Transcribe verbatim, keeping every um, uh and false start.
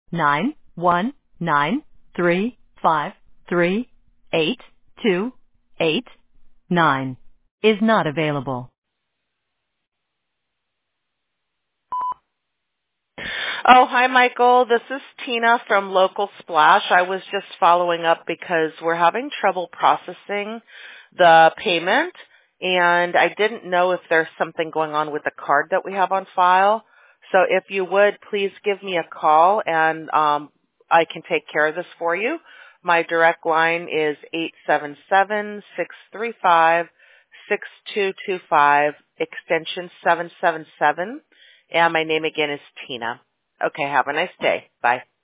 nine one nine three five three eight two eight nine is not available. Oh, hi, Michael. This is Tina from Local Splash. I was just following up because we're having trouble processing the payment, and I didn't know if there's something going on with the card that we have on file. So if you would, please give me a call, and um, I can take care of this for you. My direct line is eight seven seven, six three five, six two two five, extension seven seven seven, and my name again is Tina. Okay, have a nice day. Bye.